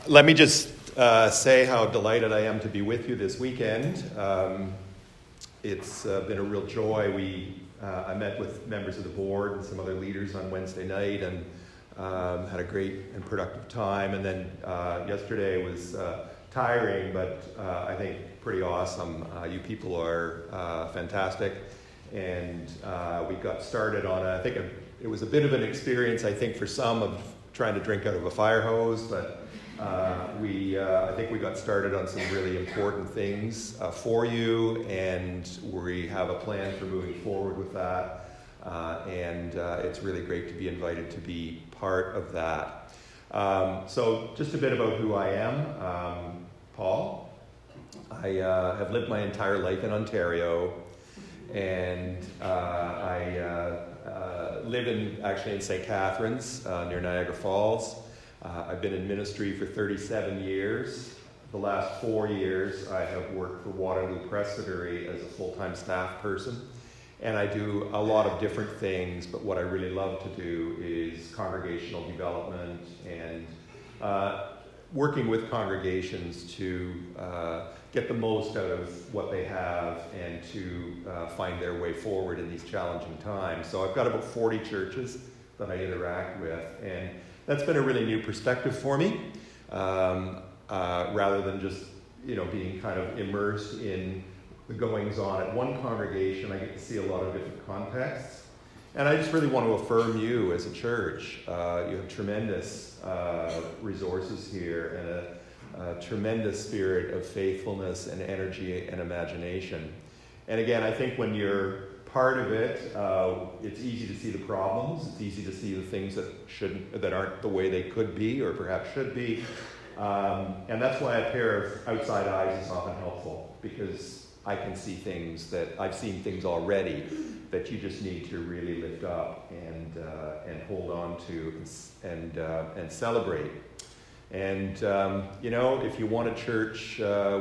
Let me just say how delighted I am to be with you this weekend. It's been a real joy. I met with members of the board and some other leaders on Wednesday night and had a great and productive time. And then yesterday was tiring, but I think pretty awesome. You people are fantastic. And we got started on, it was a bit of an experience, I think, for some of trying to drink out of a fire hose, but I think we got started on some really important things for you, and we have a plan for moving forward with that, and it's really great to be invited to be part of that. So just a bit about who I am. Paul. I have lived my entire life in Ontario, and I live actually in St. Catharines, near Niagara Falls. I've been in ministry for 37 years. The last 4 years, I have worked for Waterloo Presbytery as a full-time staff person. And I do a lot of different things, but what I really love to do is congregational development and working with congregations to get the most out of what they have and to find their way forward in these challenging times. So I've got about 40 churches that I interact with, and that's been a really new perspective for me, rather than just being kind of immersed in the goings-on at one congregation. I get to see a lot of different contexts, and I just really want to affirm you as a church. You have tremendous resources here and a tremendous spirit of faithfulness and energy and imagination. And again, I think when you're part of it, it's easy to see the problems. It's easy to see the things that aren't the way they could be or perhaps should be. And that's why a pair of outside eyes is often helpful, because I can see things that I've seen things already that you just need to really lift up and hold on to and celebrate. And if you want a church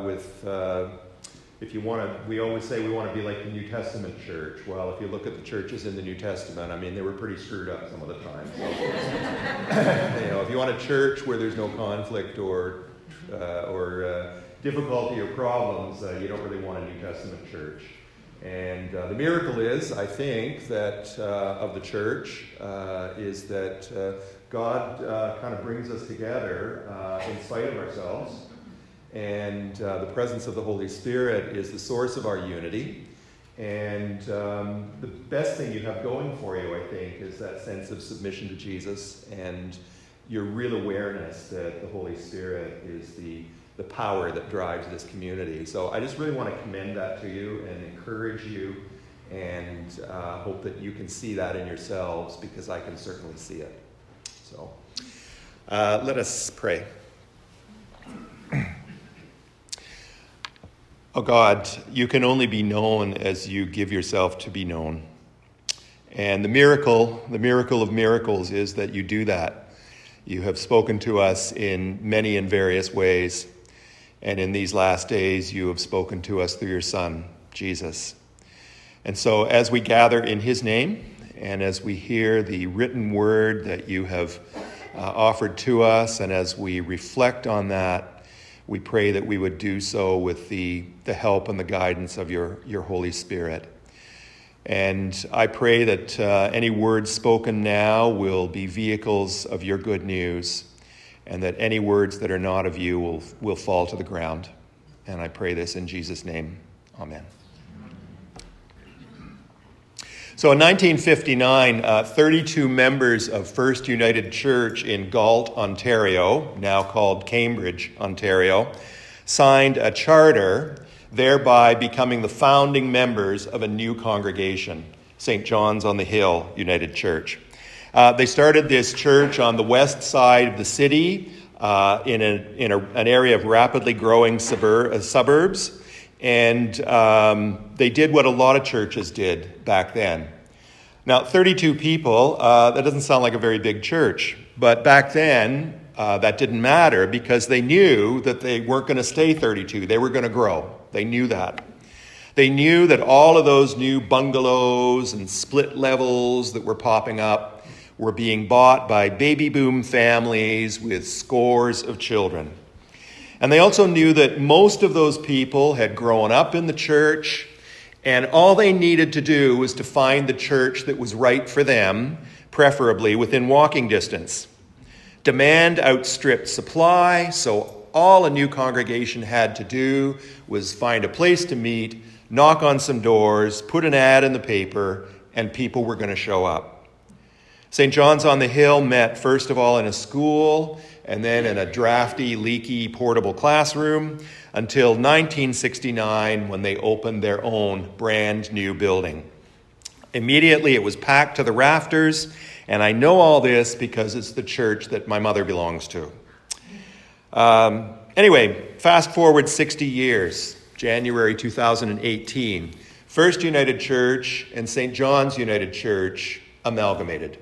we always say we want to be like the New Testament church. Well, if you look at the churches in the New Testament, I mean, they were pretty screwed up some of the time. So, if you want a church where there's no conflict or difficulty or problems, you don't really want a New Testament church. And the miracle is, I think, that of the church is that God kind of brings us together in spite of ourselves. And the presence of the Holy Spirit is the source of our unity. And the best thing you have going for you, I think, is that sense of submission to Jesus and your real awareness that the Holy Spirit is the power that drives this community. So I just really want to commend that to you and encourage you, and hope that you can see that in yourselves, because I can certainly see it. So let us pray. Oh God, you can only be known as you give yourself to be known. And the miracle of miracles is that you do that. You have spoken to us in many and various ways. And in these last days, you have spoken to us through your Son, Jesus. And so as we gather in his name, and as we hear the written word that you have offered to us, and as we reflect on that, we pray that we would do so with the help and the guidance of your Holy Spirit. And I pray that any words spoken now will be vehicles of your good news, and that any words that are not of you will fall to the ground. And I pray this in Jesus' name. Amen. So in 1959, 32 members of First United Church in Galt, Ontario, now called Cambridge, Ontario, signed a charter, thereby becoming the founding members of a new congregation, St. John's on the Hill United Church. They started this church on the west side of the city, in an area of rapidly growing suburbs. And they did what a lot of churches did back then. Now, 32 people, that doesn't sound like a very big church. But back then, that didn't matter, because they knew that they weren't going to stay 32. They were going to grow. They knew that. They knew that all of those new bungalows and split levels that were popping up were being bought by baby boom families with scores of children. And they also knew that most of those people had grown up in the church, and all they needed to do was to find the church that was right for them, preferably within walking distance. Demand outstripped supply, so all a new congregation had to do was find a place to meet, knock on some doors, put an ad in the paper, and people were going to show up. St. John's on the Hill met first of all in a school, and then in a drafty, leaky, portable classroom, until 1969 when they opened their own brand new building. Immediately it was packed to the rafters, and I know all this because it's the church that my mother belongs to. Anyway, fast forward 60 years, January 2018. First United Church and St. John's United Church amalgamated.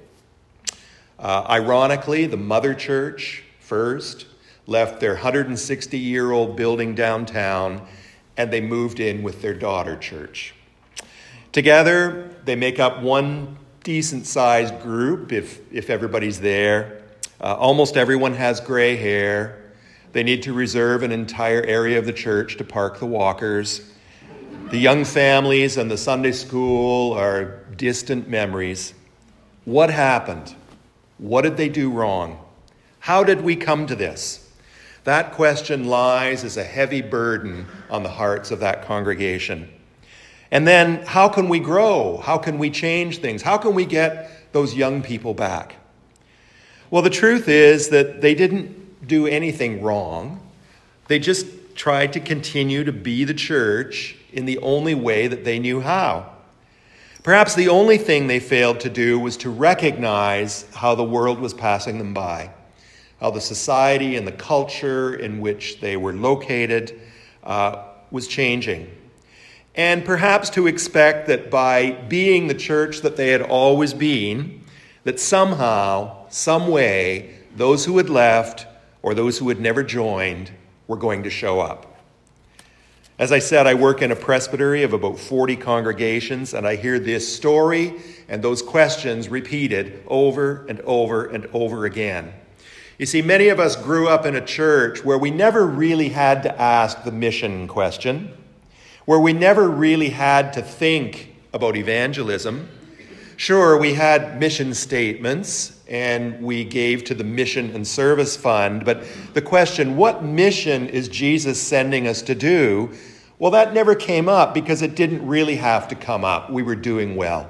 Ironically, the mother church, First, left their 160-year-old building downtown, and they moved in with their daughter church. Together, they make up one decent-sized group if everybody's there. Almost everyone has gray hair. They need to reserve an entire area of the church to park the walkers. The young families and the Sunday school are distant memories. What happened? What did they do wrong? How did we come to this? That question lies as a heavy burden on the hearts of that congregation. And then, how can we grow? How can we change things? How can we get those young people back? Well, the truth is that they didn't do anything wrong. They just tried to continue to be the church in the only way that they knew how. Perhaps the only thing they failed to do was to recognize how the world was passing them by, how the society and the culture in which they were located was changing. And perhaps to expect that by being the church that they had always been, that somehow, some way, those who had left or those who had never joined were going to show up. As I said, I work in a presbytery of about 40 congregations, and I hear this story and those questions repeated over and over and over again. You see, many of us grew up in a church where we never really had to ask the mission question, where we never really had to think about evangelism. Sure, we had mission statements, and we gave to the Mission and Service Fund, but the question, what mission is Jesus sending us to do? Well, that never came up because it didn't really have to come up. We were doing well.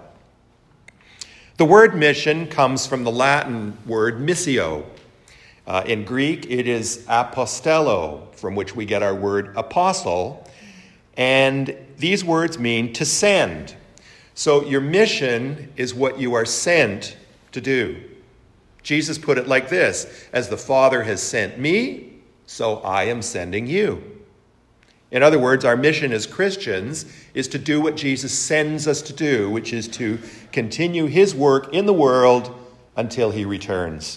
The word mission comes from the Latin word missio. In Greek, it is apostello, from which we get our word apostle, and these words mean to send. So your mission is what you are sent to do. Jesus put it like this: as the Father has sent me, so I am sending you. In other words, our mission as Christians is to do what Jesus sends us to do, which is to continue his work in the world until he returns.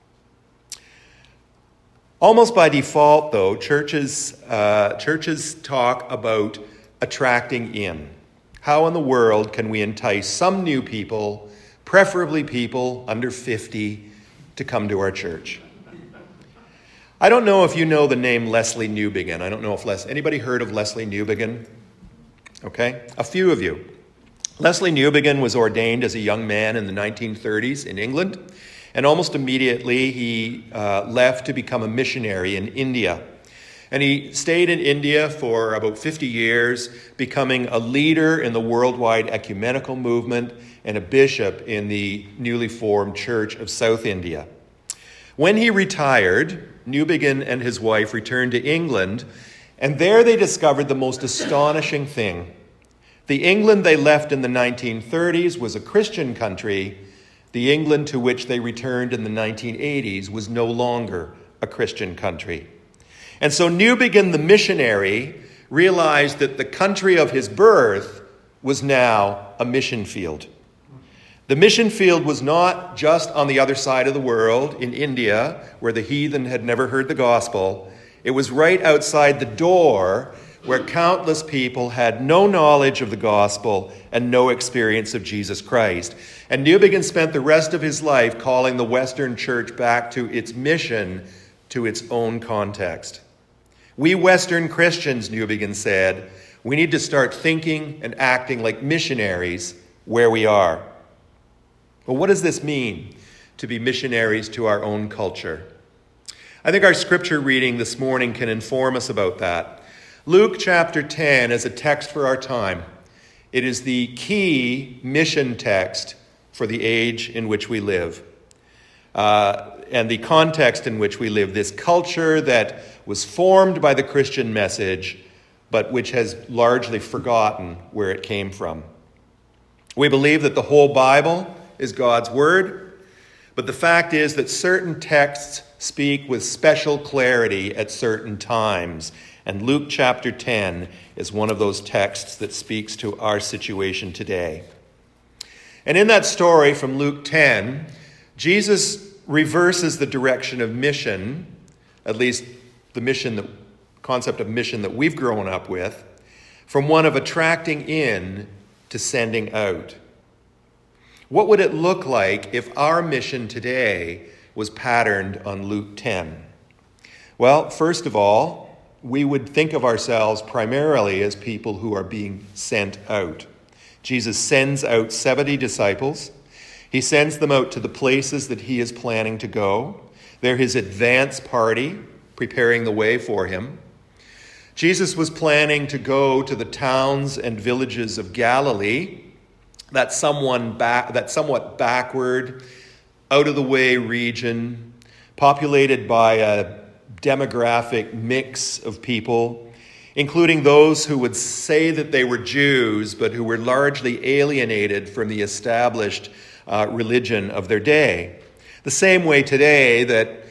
Almost by default, though, churches talk about attracting in. How in the world can we entice some new people, preferably people under 50, to come to our church? I don't know if you know the name Lesslie Newbigin. I don't know if anybody heard of Lesslie Newbigin? Okay, a few of you. Lesslie Newbigin was ordained as a young man in the 1930s in England, and almost immediately he left to become a missionary in India. And he stayed in India for about 50 years, becoming a leader in the worldwide ecumenical movement and a bishop in the newly formed Church of South India. When he retired, Newbigin and his wife returned to England, and there they discovered the most astonishing thing. The England they left in the 1930s was a Christian country. The England to which they returned in the 1980s was no longer a Christian country. And so Newbigin, the missionary, realized that the country of his birth was now a mission field. The mission field was not just on the other side of the world in India, where the heathen had never heard the gospel. It was right outside the door where countless people had no knowledge of the gospel and no experience of Jesus Christ. And Newbigin spent the rest of his life calling the Western Church back to its mission, to its own context. We Western Christians, Newbigin said, we need to start thinking and acting like missionaries where we are. Well, what does this mean, to be missionaries to our own culture? I think our scripture reading this morning can inform us about that. Luke chapter 10 is a text for our time. It is the key mission text for the age in which we live. And the context in which we live, this culture that was formed by the Christian message, but which has largely forgotten where it came from. We believe that the whole Bible is God's word, but the fact is that certain texts speak with special clarity at certain times. And Luke chapter 10 is one of those texts that speaks to our situation today. And in that story from Luke 10, Jesus reverses the direction of mission, at least the concept of mission that we've grown up with, from one of attracting in to sending out. What would it look like if our mission today was patterned on Luke 10? Well, first of all, we would think of ourselves primarily as people who are being sent out. Jesus sends out 70 disciples. He sends them out to the places that he is planning to go. They're his advance party, preparing the way for him. Jesus was planning to go to the towns and villages of Galilee, that somewhat backward, out-of-the-way region, populated by a demographic mix of people, including those who would say that they were Jews, but who were largely alienated from the established religion of their day. The same way today that,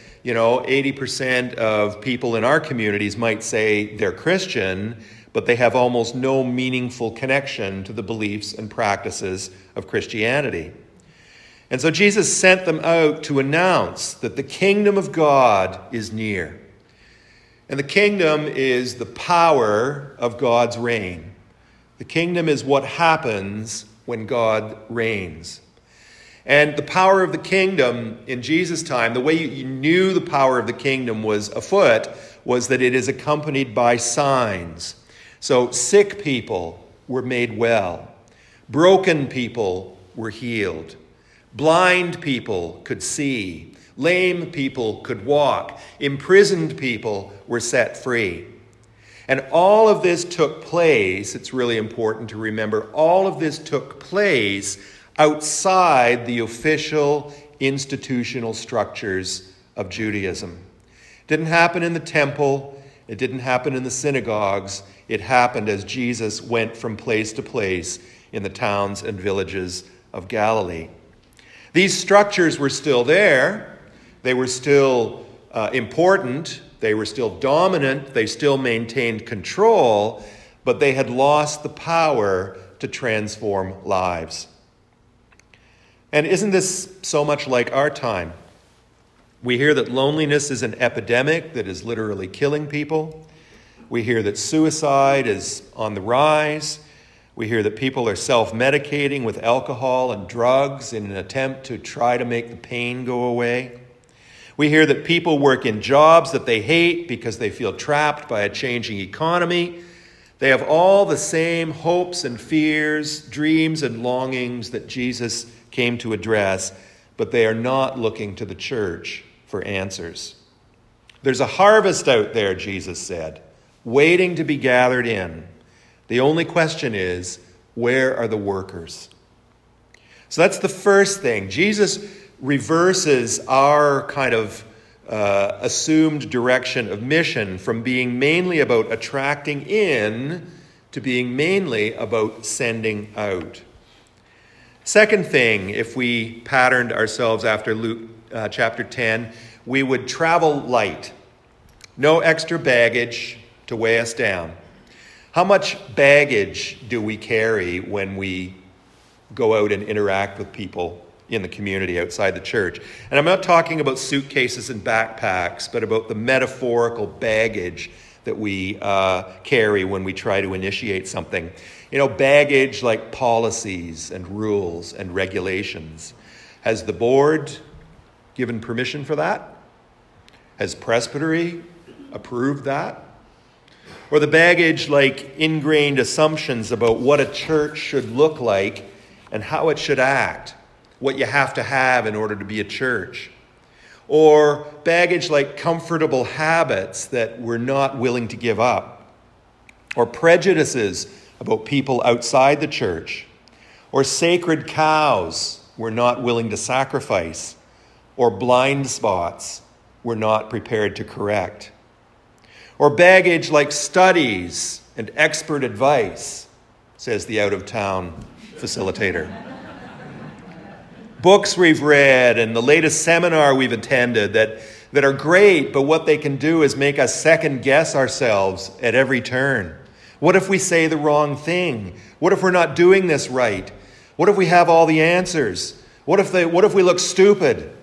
80% of people in our communities might say they're Christian, but they have almost no meaningful connection to the beliefs and practices of Christianity. And so Jesus sent them out to announce that the kingdom of God is near. And the kingdom is the power of God's reign. The kingdom is what happens when God reigns. And the power of the kingdom in Jesus' time, the way you knew the power of the kingdom was afoot, was that it is accompanied by signs. So sick people were made well. Broken people were healed. Blind people could see. Lame people could walk. Imprisoned people were set free. And all of this took place, it's really important to remember, all of this took place outside the official institutional structures of Judaism. It didn't happen in the temple. It didn't happen in the synagogues. It happened as Jesus went from place to place in the towns and villages of Galilee. These structures were still there. They were still important. They were still dominant. They still maintained control, but they had lost the power to transform lives. And isn't this so much like our time? We hear that loneliness is an epidemic that is literally killing people. We hear that suicide is on the rise. We hear that people are self-medicating with alcohol and drugs in an attempt to try to make the pain go away. We hear that people work in jobs that they hate because they feel trapped by a changing economy. They have all the same hopes and fears, dreams and longings that Jesus came to address, but they are not looking to the church for answers. There's a harvest out there, Jesus said, waiting to be gathered in. The only question is, where are the workers? So that's the first thing. Jesus reverses our kind of assumed direction of mission from being mainly about attracting in to being mainly about sending out. Second thing, if we patterned ourselves after Luke chapter 10, we would travel light. No extra baggage to weigh us down. How much baggage do we carry when we go out and interact with people in the community outside the church? And I'm not talking about suitcases and backpacks, but about the metaphorical baggage that we carry when we try to initiate something. Baggage like policies and rules and regulations. Has the board given permission for that? Has presbytery approved that? Or the baggage like ingrained assumptions about what a church should look like and how it should act, what you have to have in order to be a church. Or baggage like comfortable habits that we're not willing to give up. Or prejudices about people outside the church. Or sacred cows we're not willing to sacrifice. Or blind spots we're not prepared to correct. Or baggage like studies and expert advice, says the out-of-town facilitator. Books we've read and the latest seminar we've attended that are great, but what they can do is make us second-guess ourselves at every turn. What if we say the wrong thing? What if we're not doing this right? What if we have all the answers? What if we look stupid?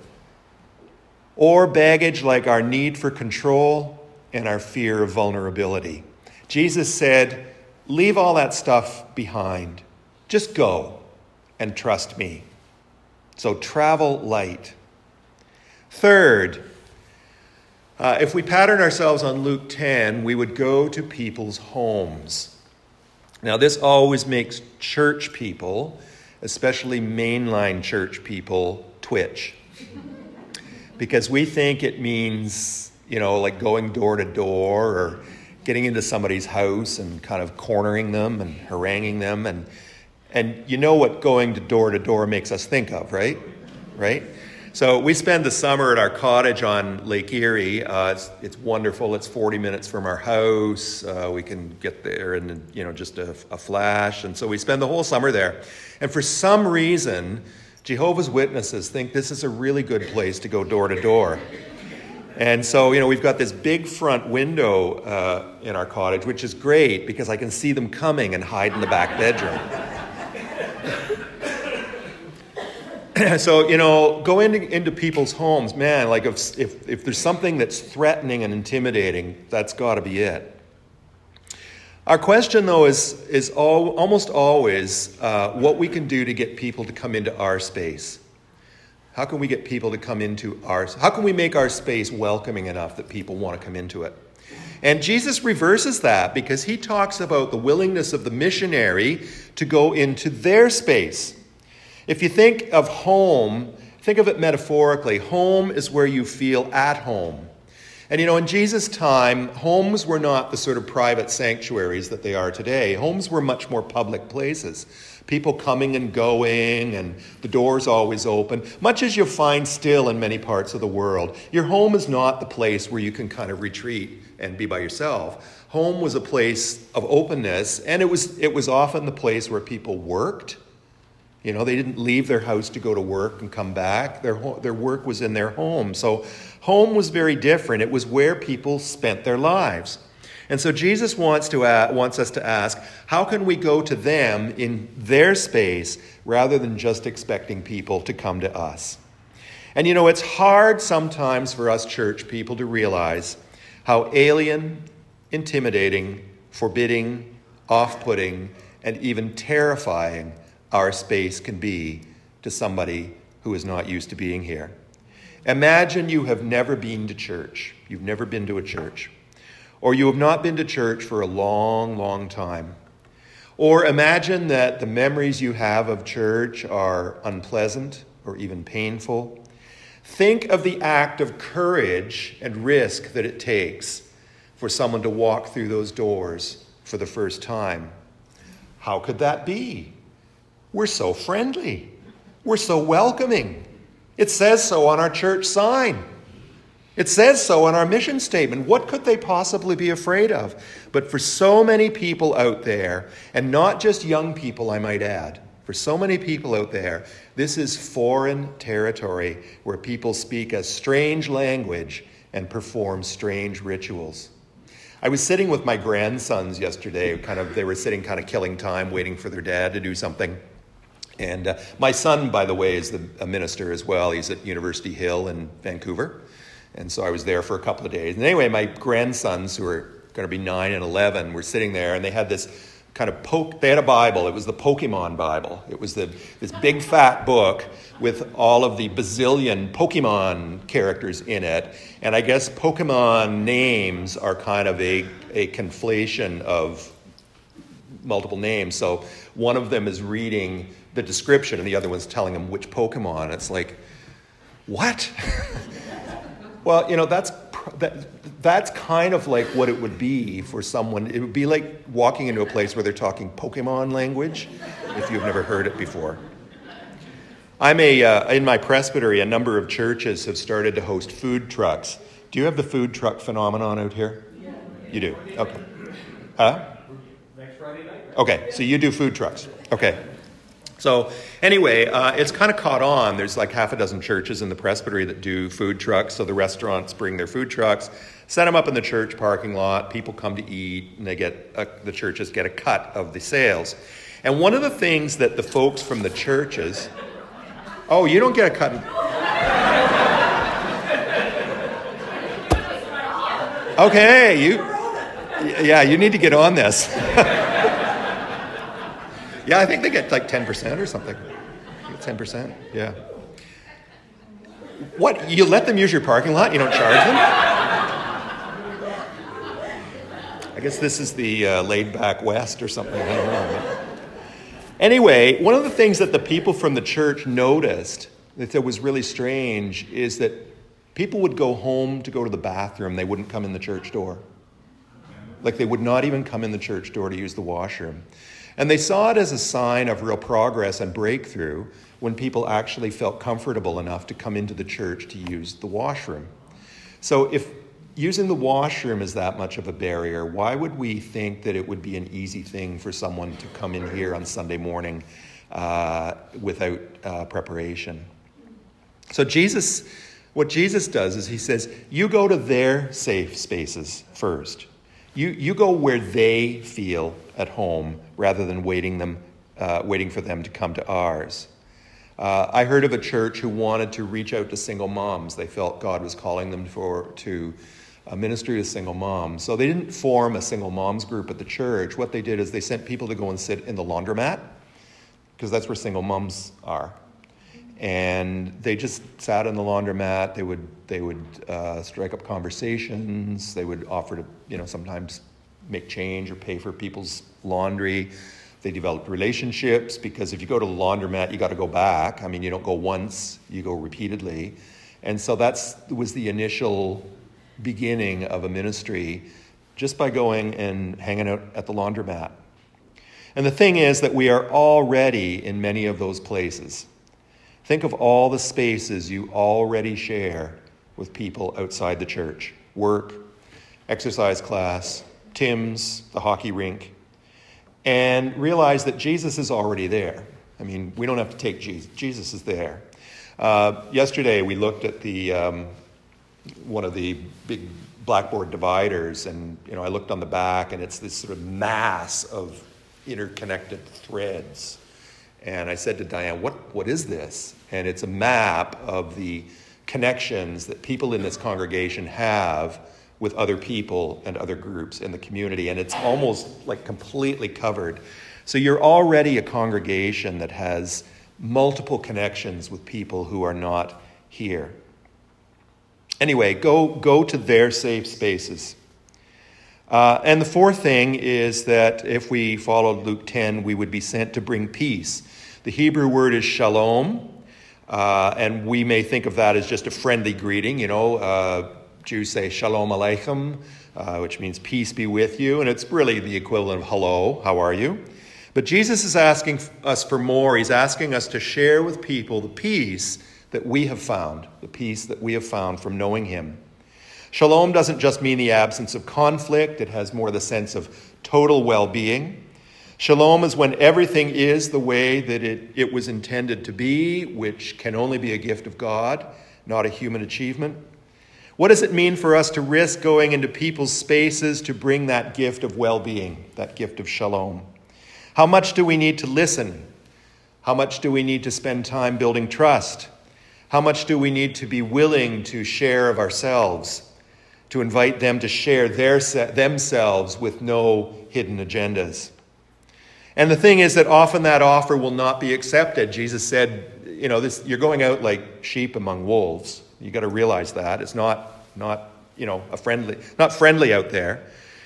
Or baggage like our need for control and our fear of vulnerability. Jesus said, leave all that stuff behind. Just go and trust me. So travel light. Third, if we pattern ourselves on Luke 10, we would go to people's homes. Now, this always makes church people, especially mainline church people, twitch. Because we think it means, like going door to door or getting into somebody's house and kind of cornering them and haranguing them. And you know what going to door makes us think of, right? Right? So we spend the summer at our cottage on Lake Erie. It's wonderful. It's 40 minutes from our house. We can get there in just a flash. And so we spend the whole summer there. And for some reason, Jehovah's Witnesses think this is a really good place to go door to door. And so, we've got this big front window in our cottage, which is great because I can see them coming and hide in the back bedroom. So, go into people's homes, man, like if there's something that's threatening and intimidating, that's got to be it. Our question, though, is almost always what we can do to get people to come into our space. How can we get people to come into ours? How can we make our space welcoming enough that people want to come into it? And Jesus reverses that because he talks about the willingness of the missionary to go into their space. If you think of home, think of it metaphorically. Home is where you feel at home. And in Jesus' time, homes were not the sort of private sanctuaries that they are today. Homes were much more public places. People coming and going, and the doors always open. Much as you'll find still in many parts of the world, your home is not the place where you can kind of retreat and be by yourself. Home was a place of openness, and it was often the place where people worked. They didn't leave their house to go to work and come back. Their work was in their home. So home was very different. It was where people spent their lives. And so Jesus wants us to ask, how can we go to them in their space rather than just expecting people to come to us? And it's hard sometimes for us church people to realize how alien, intimidating, forbidding, off-putting, and even terrifying our space can be to somebody who is not used to being here. Imagine you have never been to church. You've never been to a church. Or you have not been to church for a long, long time. Or imagine that the memories you have of church are unpleasant or even painful. Think of the act of courage and risk that it takes for someone to walk through those doors for the first time. How could that be? We're so friendly. We're so welcoming. It says so on our church sign. It says so on our mission statement. What could they possibly be afraid of? But for so many people out there, and not just young people, I might add, for so many people out there, this is foreign territory where people speak a strange language and perform strange rituals. I was sitting with my grandsons yesterday. They were sitting kind of killing time, waiting for their dad to do something. And my son, by the way, is a minister as well. He's at University Hill in Vancouver. And so I was there for a couple of days. And anyway, my grandsons, who are going to be 9 and 11, were sitting there, and they had this kind of they had a Bible. It was the Pokemon Bible. It was this big fat book with all of the bazillion Pokemon characters in it. And I guess Pokemon names are kind of a conflation of multiple names. So one of them is reading the description and the other one's telling them which Pokemon. It's like, what? Well, that's kind of like what it would be for someone. It would be like walking into a place where they're talking Pokemon language, if you've never heard it before. In my presbytery, a number of churches have started to host food trucks. Do you have the food truck phenomenon out here? Yeah. You do? Okay. Huh? Next Friday night. Okay, so you do food trucks. Okay. So anyway, it's kind of caught on. There's like half a dozen churches in the presbytery that do food trucks. So the restaurants bring their food trucks, set them up in the church parking lot. People come to eat, and the churches get a cut of the sales. And one of the things that the folks from the churches... Oh, you don't get a cut. Okay, you need to get on this. Yeah, I think they get like 10% or something. 10%, yeah. What, you let them use your parking lot? You don't charge them? I guess this is the laid-back West or something. I don't know. Anyway, one of the things that the people from the church noticed that was really strange is that people would go home to go to the bathroom. They wouldn't come in the church door. Like they would not even come in the church door to use the washroom. And they saw it as a sign of real progress and breakthrough when people actually felt comfortable enough to come into the church to use the washroom. So if using the washroom is that much of a barrier, why would we think that it would be an easy thing for someone to come in here on Sunday morning without preparation? So what Jesus does is he says, you go to their safe spaces first. You go where they feel at home rather than waiting for them to come to ours. I heard of a church who wanted to reach out to single moms. They felt God was calling them to a ministry to single moms. So they didn't form a single moms group at the church. What they did is they sent people to go and sit in the laundromat, because that's where single moms are. And they just sat in the laundromat. They would strike up conversations. They would offer to, sometimes make change or pay for people's laundry. They developed relationships, because if you go to the laundromat, you got to go back. I mean, you don't go once, you go repeatedly. And so that was the initial beginning of a ministry, just by going and hanging out at the laundromat. And the thing is that we are already in many of those places. Think of all the spaces you already share with people outside the church. Work, exercise class, Tim's, the hockey rink. And realize that Jesus is already there. I mean, we don't have to take Jesus. Jesus is there. Yesterday we looked at one of the big blackboard dividers, and I looked on the back, and it's this sort of mass of interconnected threads. And I said to Diane, what is this? And it's a map of the connections that people in this congregation have with other people and other groups in the community. And it's almost like completely covered. So you're already a congregation that has multiple connections with people who are not here. Anyway, go to their safe spaces. And the fourth thing is that if we followed Luke 10, we would be sent to bring peace. The Hebrew word is shalom, and we may think of that as just a friendly greeting. Jews say shalom aleichem, which means peace be with you, and it's really the equivalent of hello, how are you? But Jesus is asking us for more. He's asking us to share with people the peace that we have found, the peace that we have found from knowing him. Shalom doesn't just mean the absence of conflict. It has more the sense of total well-being. Shalom is when everything is the way that it was intended to be, which can only be a gift of God, not a human achievement. What does it mean for us to risk going into people's spaces to bring that gift of well-being, that gift of shalom? How much do we need to listen? How much do we need to spend time building trust? How much do we need to be willing to share of ourselves? to invite them to share themselves with no hidden agendas. And the thing is that often that offer will not be accepted. Jesus said, you're going out like sheep among wolves. You got to realize that. It's not friendly out there.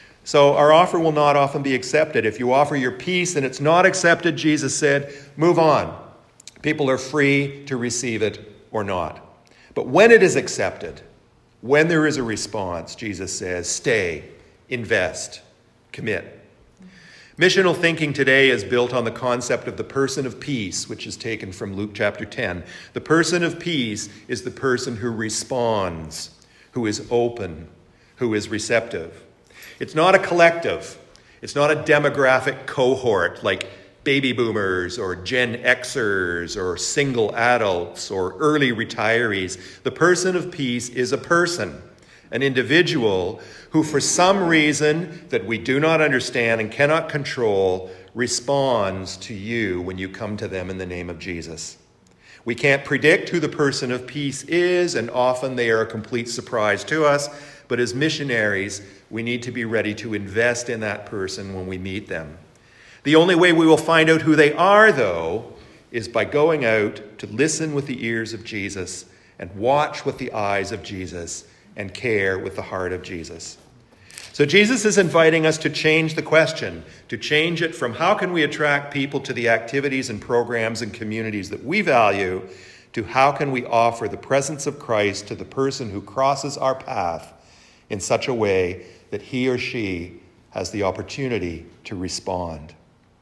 So our offer will not often be accepted. If you offer your peace and it's not accepted, Jesus said, move on. People are free to receive it or not. But when it is accepted, when there is a response, Jesus says, stay, invest, commit. Missional thinking today is built on the concept of the person of peace, which is taken from Luke chapter 10. The person of peace is the person who responds, who is open, who is receptive. It's not a collective. It's not a demographic cohort like baby boomers or Gen Xers or single adults or early retirees. The person of peace is a person, an individual who for some reason that we do not understand and cannot control responds to you when you come to them in the name of Jesus. We can't predict who the person of peace is, and often they are a complete surprise to us. But as missionaries, we need to be ready to invest in that person when we meet them. The only way we will find out who they are, though, is by going out to listen with the ears of Jesus and watch with the eyes of Jesus and care with the heart of Jesus. So Jesus is inviting us to change the question, to change it from how can we attract people to the activities and programs and communities that we value, to how can we offer the presence of Christ to the person who crosses our path in such a way that he or she has the opportunity to respond.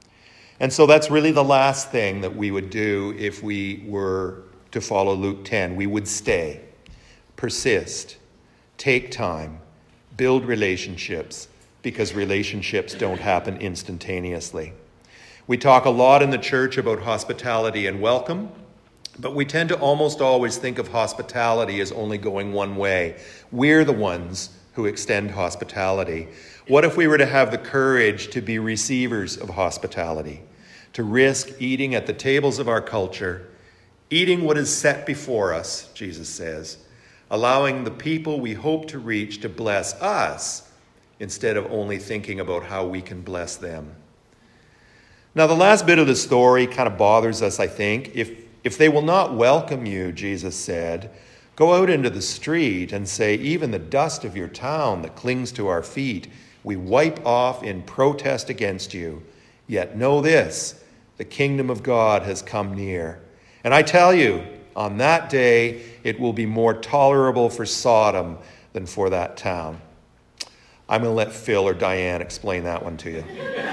And so that's really the last thing that we would do if we were to follow Luke 10. We would stay, persist, take time, build relationships, because relationships don't happen instantaneously. We talk a lot in the church about hospitality and welcome, but we tend to almost always think of hospitality as only going one way. We're the ones who extend hospitality. What if we were to have the courage to be receivers of hospitality, to risk eating at the tables of our culture, eating what is set before us, Jesus says, allowing the people we hope to reach to bless us instead of only thinking about how we can bless them. Now, the last bit of the story kind of bothers us, I think. If they will not welcome you, Jesus said, go out into the street and say, even the dust of your town that clings to our feet, we wipe off in protest against you. Yet know this, the kingdom of God has come near. And I tell you, on that day, it will be more tolerable for Sodom than for that town. I'm going to let Phil or Diane explain that one to you.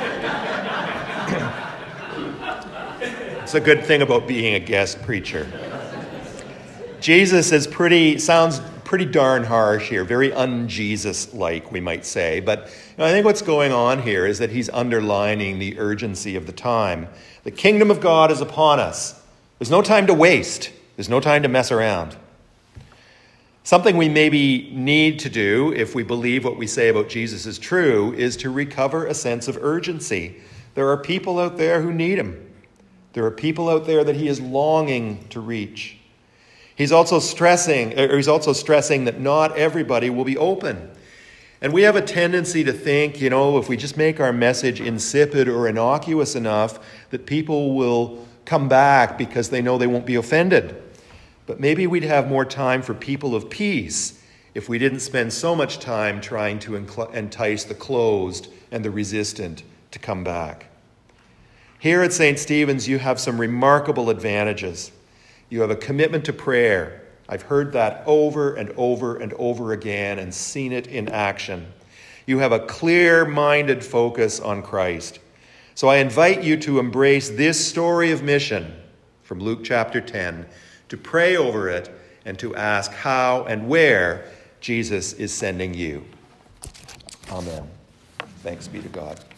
It's a good thing about being a guest preacher. Jesus sounds pretty darn harsh here, very un-Jesus-like, we might say. But I think what's going on here is that he's underlining the urgency of the time. The kingdom of God is upon us. There's no time to waste. There's no time to mess around. Something we maybe need to do, if we believe what we say about Jesus is true, is to recover a sense of urgency. There are people out there who need him. There are people out there that he is longing to reach. He's also stressing that not everybody will be open. And we have a tendency to think, if we just make our message insipid or innocuous enough, that people will come back because they know they won't be offended. But maybe we'd have more time for people of peace if we didn't spend so much time trying to entice the closed and the resistant to come back. Here at St. Stephen's, you have some remarkable advantages. You have a commitment to prayer. I've heard that over and over and over again and seen it in action. You have a clear-minded focus on Christ. So I invite you to embrace this story of mission from Luke chapter 10, to pray over it and to ask how and where Jesus is sending you. Amen. Thanks be to God.